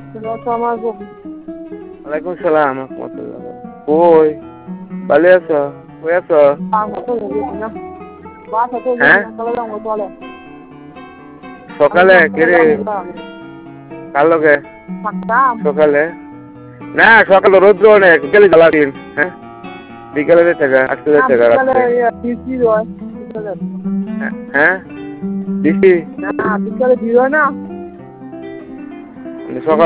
ওয়ালাইকুম সালাম রহমতুল্লাহ। কই ভালো আছো? কই আছো? হ্যাঁ সকালে কেরে কার লগে সকালে? না সকালে রৌদ্র অনেক, বিকেলে জ্বালা দিন। হ্যাঁ বিকেলে যেতে গা, আজকে যেতে গা রাত্রে। হ্যাঁ বৃষ্টি সকাল